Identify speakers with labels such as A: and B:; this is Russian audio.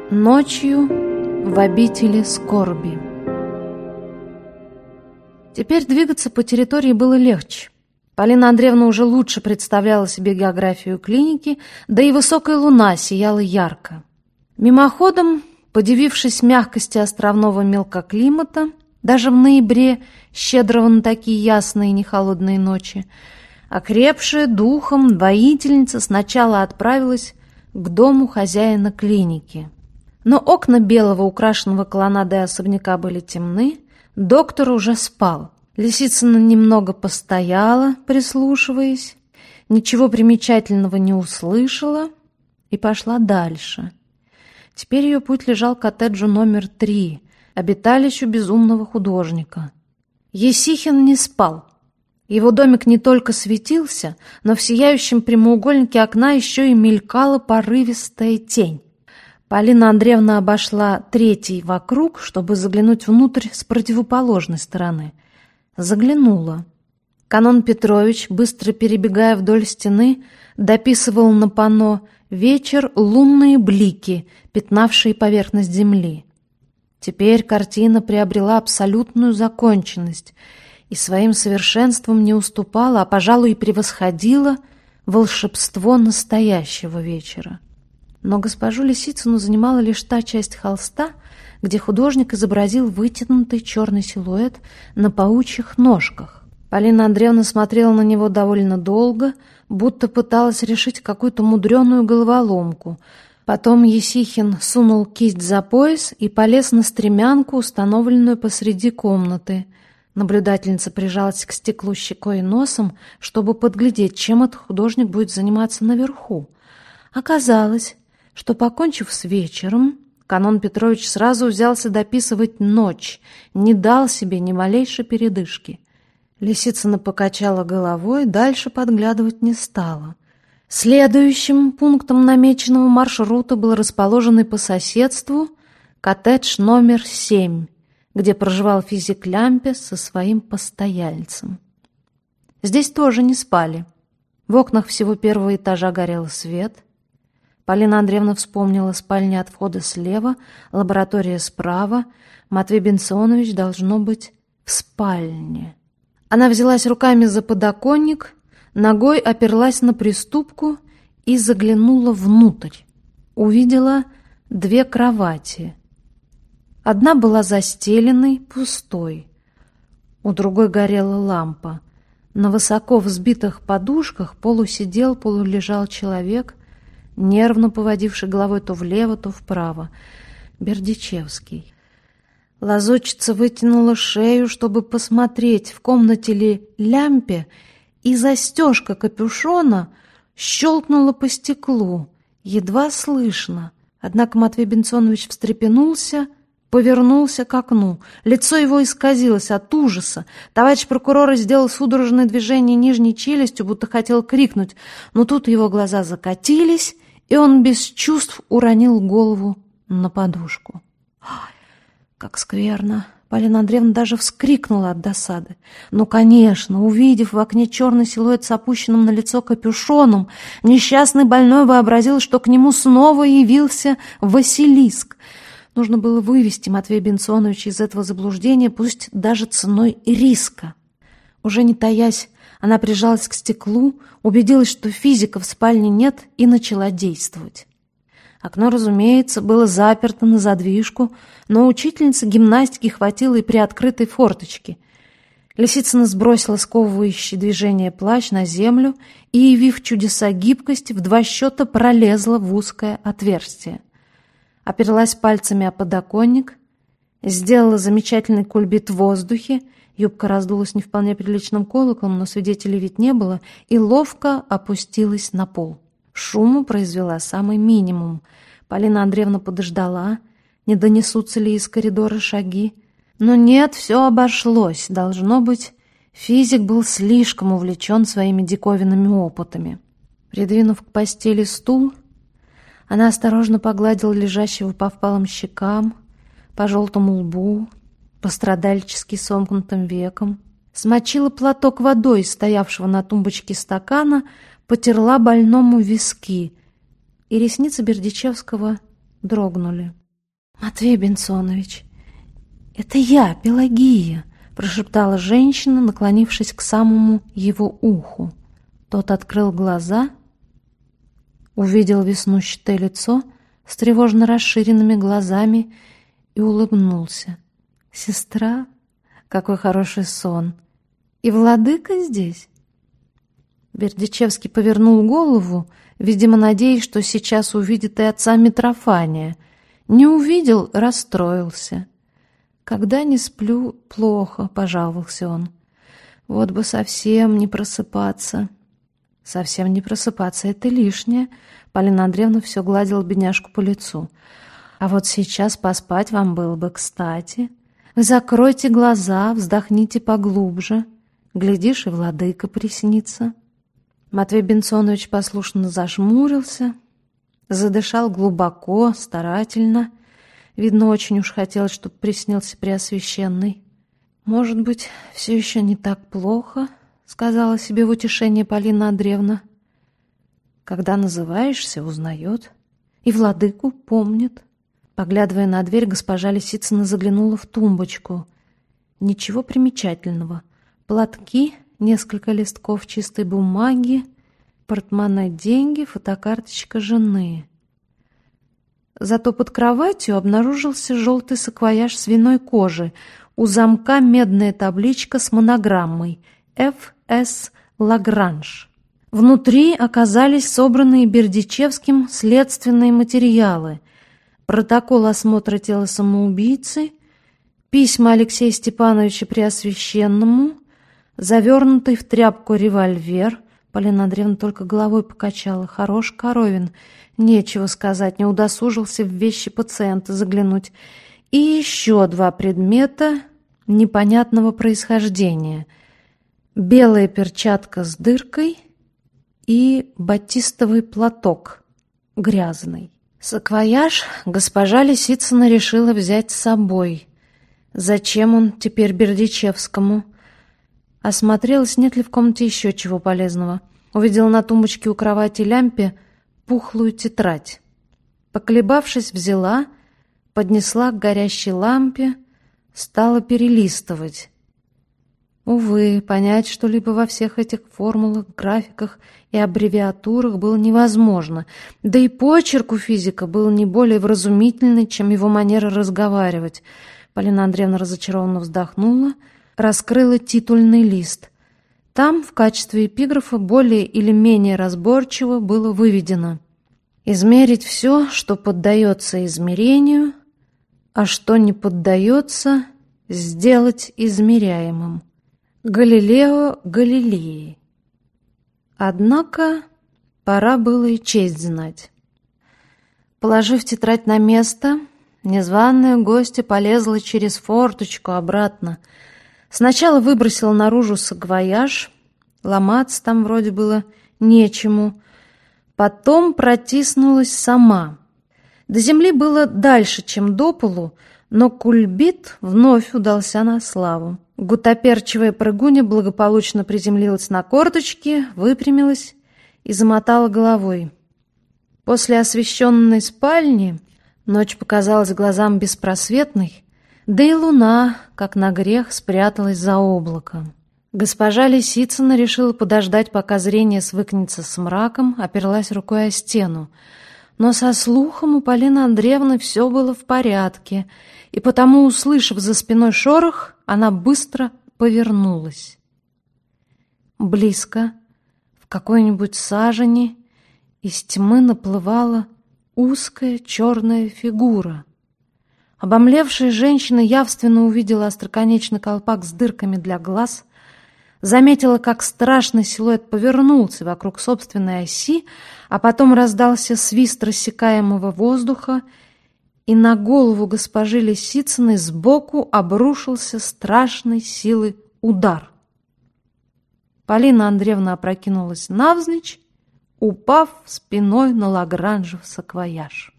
A: Ночью в обители скорби. Теперь двигаться по территории было легче. Полина Андреевна уже лучше представляла себе географию клиники, да и высокая луна сияла ярко. Мимоходом, подивившись мягкости островного мелкоклимата, даже в ноябре, щедрого на такие ясные и нехолодные ночи, окрепшая духом воительница сначала отправилась к дому хозяина клиники. Но окна белого, украшенного колоннадой особняка были темны, доктор уже спал. Лисицына немного постояла, прислушиваясь, ничего примечательного не услышала и пошла дальше. Теперь ее путь лежал к коттеджу номер 3, обиталищу безумного художника. Есихин не спал. Его домик не только светился, но в сияющем прямоугольнике окна еще и мелькала порывистая тень. Полина Андреевна обошла третий вокруг, чтобы заглянуть внутрь с противоположной стороны. Заглянула. Канон Петрович, быстро перебегая вдоль стены, дописывал на панно «Вечер, лунные блики, пятнавшие поверхность земли». Теперь картина приобрела абсолютную законченность и своим совершенством не уступала, а, пожалуй, и превосходила волшебство настоящего вечера. Но госпожу Лисицыну занимала лишь та часть холста, где художник изобразил вытянутый черный силуэт на паучьих ножках. Полина Андреевна смотрела на него довольно долго, будто пыталась решить какую-то мудреную головоломку. Потом Есихин сунул кисть за пояс и полез на стремянку, установленную посреди комнаты. Наблюдательница прижалась к стеклу щекой и носом, чтобы подглядеть, чем этот художник будет заниматься наверху. Оказалось, что, покончив с вечером, Канон Петрович сразу взялся дописывать ночь, не дал себе ни малейшей передышки. Лисицына покачала головой, дальше подглядывать не стала. Следующим пунктом намеченного маршрута был расположенный по соседству коттедж номер 7, где проживал физик Лямпес со своим постояльцем. Здесь тоже не спали. В окнах всего первого этажа горел свет. Полина Андреевна вспомнила: спальни от входа слева, лаборатория справа. Матвей Бенционович должно быть в спальне. Она взялась руками за подоконник, ногой оперлась на приступку и заглянула внутрь. Увидела 2 кровати. Одна была застеленной, пустой. У другой горела лампа. На высоко взбитых подушках полусидел, полулежал человек, нервно поводивший головой то влево, то вправо. Бердичевский. Лазутчица вытянула шею, чтобы посмотреть, в комнате ли Лямпе, и застежка капюшона щелкнула по стеклу, едва слышно. Однако Матвей Бенционович встрепенулся, повернулся к окну. Лицо его исказилось от ужаса. Товарищ прокурор сделал судорожное движение нижней челюстью, будто хотел крикнуть, но тут его глаза закатились, и он без чувств уронил голову на подушку. Как скверно! Полина Андреевна даже вскрикнула от досады. Ну, конечно, увидев в окне черный силуэт с опущенным на лицо капюшоном, несчастный больной вообразил, что к нему снова явился Василиск. Нужно было вывести Матвея Бенционовича из этого заблуждения, пусть даже ценой риска. Уже не таясь, она прижалась к стеклу, убедилась, что физика в спальне нет, и начала действовать. Окно, разумеется, было заперто на задвижку, но учительнице гимнастики хватило и приоткрытой форточки. Лисицына сбросила сковывающее движение плащ на землю и, явив чудеса гибкости, в 2 счета пролезла в узкое отверстие. Оперлась пальцами о подоконник, сделала замечательный кульбит в воздухе, юбка раздулась не вполне приличным колоколом, но свидетелей ведь не было, и ловко опустилась на пол. Шуму произвела самый минимум. Полина Андреевна подождала, не донесутся ли из коридора шаги. Но нет, все обошлось. Должно быть, физик был слишком увлечен своими диковинными опытами. Придвинув к постели стул, она осторожно погладила лежащего по впалым щекам, по желтому лбу, по страдальчески сомкнутым векам, смочила платок водой, стоявшего на тумбочке стакана, потерла больному виски, и ресницы Бердичевского дрогнули. «Матвей Бенсонович, это я, Пелагия», — прошептала женщина, наклонившись к самому его уху. Тот открыл глаза, увидел веснущатое лицо с тревожно расширенными глазами и улыбнулся. «Сестра, какой хороший сон! И владыка здесь?» Бердичевский повернул голову, видимо, надеясь, что сейчас увидит и отца Митрофания. Не увидел — расстроился. «Когда не сплю, плохо», — пожаловался он. «Вот бы совсем не просыпаться». «Совсем не просыпаться — это лишнее». Полина Андреевна все гладила бедняжку по лицу. «А вот сейчас поспать вам было бы кстати. Вы закройте глаза, вздохните поглубже. Глядишь, и владыка приснится». Матвей Бенсонович послушно зажмурился, задышал глубоко, старательно. Видно, очень уж хотелось, чтобы приснился Преосвященный. «Может быть, все еще не так плохо», — сказала себе в утешение Полина Андреевна. «Когда называешься, узнает, и владыку помнит». Поглядывая на дверь, госпожа Лисицына заглянула в тумбочку. Ничего примечательного. Платки, несколько листков чистой бумаги, портмоне деньги, фотокарточка жены. Зато под кроватью обнаружился желтый саквояж свиной кожи, у замка медная табличка с монограммой «Ф.С. Лагранж». Внутри оказались собранные Бердичевским следственные материалы: протокол осмотра тела самоубийцы, письма Алексея Степановича Преосвященному, завернутый в тряпку револьвер. Полина Андреевна только головой покачала. Хорош Коровин, нечего сказать, не удосужился в вещи пациента заглянуть. И еще 2 предмета непонятного происхождения: белая перчатка с дыркой и батистовый платок грязный. Саквояж госпожа Лисицына решила взять с собой. Зачем он теперь Бердичевскому? Осмотрелась, нет ли в комнате еще чего полезного. Увидела на тумбочке у кровати лямпе пухлую тетрадь. Поколебавшись, взяла, поднесла к горящей лампе, стала перелистывать. Увы, понять что-либо во всех этих формулах, графиках и аббревиатурах было невозможно, да и почерк у физика был не более вразумительный, чем его манера разговаривать. Полина Андреевна разочарованно вздохнула, раскрыла титульный лист. Там в качестве эпиграфа более или менее разборчиво было выведено: «Измерить все, что поддается измерению, а что не поддается, сделать измеряемым. Галилео Галилей». Однако пора было и честь знать. Положив тетрадь на место, незваная гостья полезла через форточку обратно. Сначала выбросила наружу саквояж, ломаться там вроде было нечему. Потом протиснулась сама. До земли было дальше, чем до полу, но кульбит вновь удался на славу. Гутоперчивая прыгуня благополучно приземлилась на корточки, выпрямилась и замотала головой. После освещенной спальни ночь показалась глазам беспросветной, да и луна, как на грех, спряталась за облаком. Госпожа Лисицына решила подождать, пока зрение свыкнется с мраком, оперлась рукой о стену. Но со слухом у Полины Андреевны все было в порядке, и потому, услышав за спиной шорох, она быстро повернулась. Близко, в какой-нибудь сажени, из тьмы наплывала узкая черная фигура. Обомлевшая женщина явственно увидела остроконечный колпак с дырками для глаз, заметила, как страшный силуэт повернулся вокруг собственной оси, а потом раздался свист рассекаемого воздуха, и на голову госпожи Лисицыной сбоку обрушился страшной силы удар. Полина Андреевна опрокинулась навзничь, упав спиной на лагранжев саквояж.